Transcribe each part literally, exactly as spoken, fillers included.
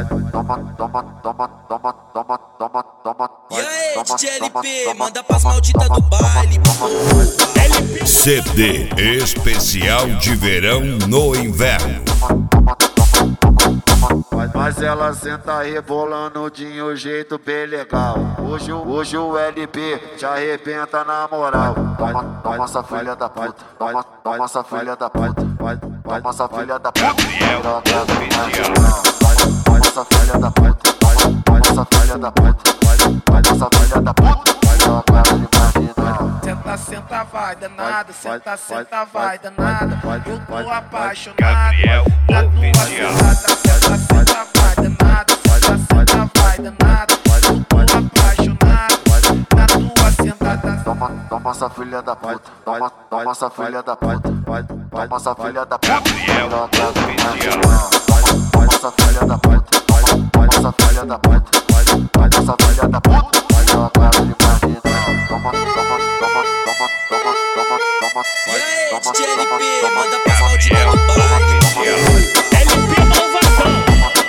toma, toma, toma, toma, toma, toma, toma. E aí, D J L P, manda pras malditas do baile, pô. C D especial de verão no inverno. Mas ela senta rebolando de um jeito bem legal. Hoje, hoje o L P te arrebenta na moral. Toma, toma essa filha da puta. Toma, toma essa filha da puta. Toma essa filha da puta. Toma essa filha da puta. Toma essa filha da puta. Toma essa filha da puta. Senta, senta, vai danada, senta, senta, vai danada. Eu tô apaixonado Gabriel na tua Oficial. sentada. Senta, senta, vai danada, senta, senta, vai danada. Eu tô apaixonado na tua sentada. Toma, toma essa filha da puta. Toma, toma essa filha da puta. Toma essa filha da puta. Gabriel Oficial. Toma essa filha da puta. Toma essa filha da puta. Toma essa filha da puta. Toma, toma, toma, toma, toma, toma, toma, toma. E aí, D J L P, manda pras malditas do baile. L P Malvadão.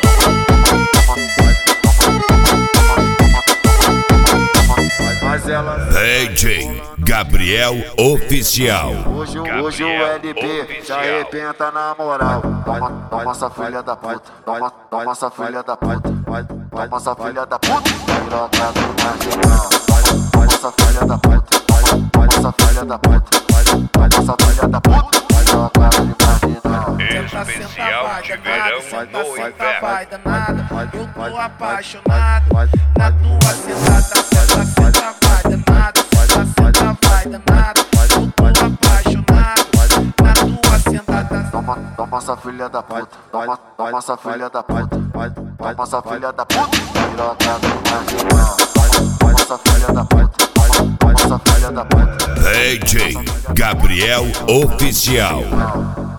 Mas ela D J Gabriel Oficial. Hoje, hoje o L P te arrebenta na moral. Toma, toma essa filha da puta. Toma, toma essa filha da puta. Toma essa filha da puta. Toma essa filha da puta. Toma essa filha da puta. Toma essa filha da puta. Senta, senta, Especial vai de danada, verão senta, no senta, inverno. vai danada. Eu tô apaixonado na tua sentada. Senta, senta, vai danada, senta, senta, vai danada. Eu tô apaixonado na tua sentada. Toma, toma essa filha da puta. Toma, toma essa filha da puta. Toma essa filha da puta. Toma essa filha da puta. Toma essa filha da puta. D J Gabriel Oficial.